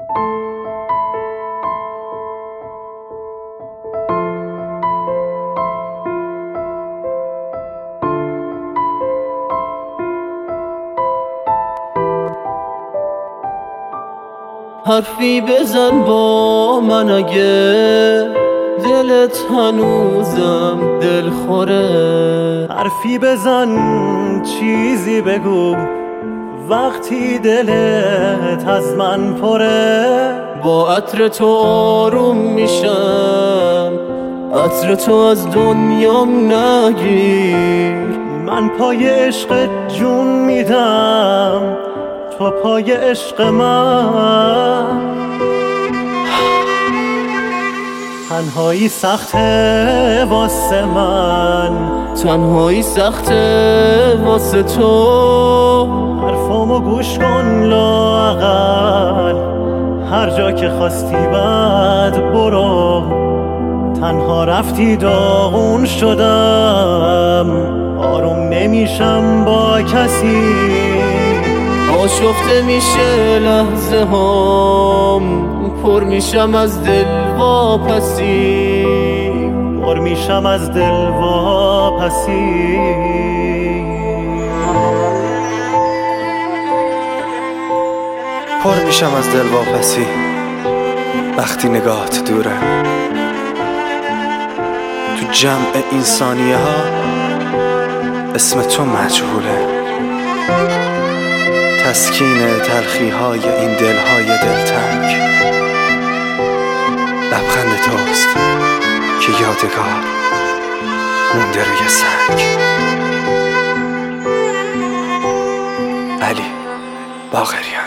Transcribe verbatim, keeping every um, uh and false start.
حرفی بزن با من اگه دلت هنوزم دل خوره. حرفی بزن، چیزی بگو وقتی دلت از من پره. با عطر تو آروم میشم، عطر تو از دنیام نگیر. من پای عشق جون میدم، تو پای عشق من. تنهایی سخته واسه من، تنهایی سخته واسه تو. حرفامو گوش کن لااقل، هر جا که خواستی بعد برو. تنها رفتی داغون شدم، آروم نمیشم با کسی. آشفته میشه لحظه هام، پر میشم از دل واپسی. پر میشم از دل واپسی. پر میشم از دل واپسی وقتی نگاهت دوره. تو جمع این ثانیه ها اسم تو مجهوله. تسکین تلخی های این دل های دلتنگ لبخند توست که یادگار مونده روی سنگ. علی باقریان.